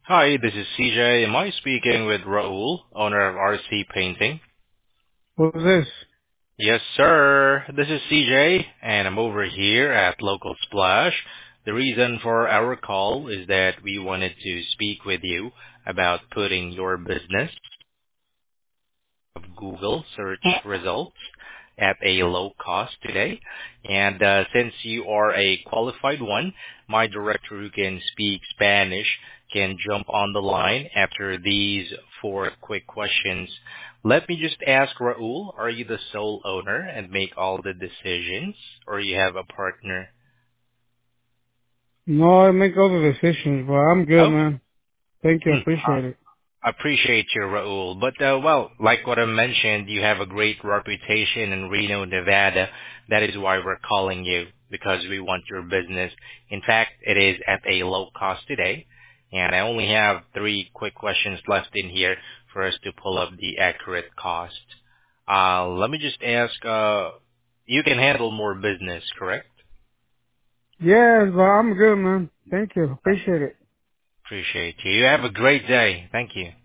Hi, this is CJ. Am I speaking with Raul, owner of RC Painting? Who's this? Yes, sir. This is CJ, and I'm over here at Local Splash. The reason for our call is that we wanted to speak with you about putting your business of Google search Uh, results at a low cost today. And since you are a qualified one, my director who can speak Spanish can jump on the line after these four quick questions. Let me just ask Raul, are you the sole owner and make all the decisions, or you have a partner? no, I make all the decisions, but I'm good, Oh, man. Thank you. hmm. Appreciate it. Appreciate you, Raul. But well, like what I mentioned, you have a great reputation in Reno, Nevada. That is why we're calling you, because we want your business. In fact, it is at a low cost today. And I only have three quick questions left in here for us to pull up the accurate cost. Let me just ask, you can handle more business, correct? Yes, but I'm good, man. Thank you. Appreciate it. Appreciate you. You have a great day. Thank you.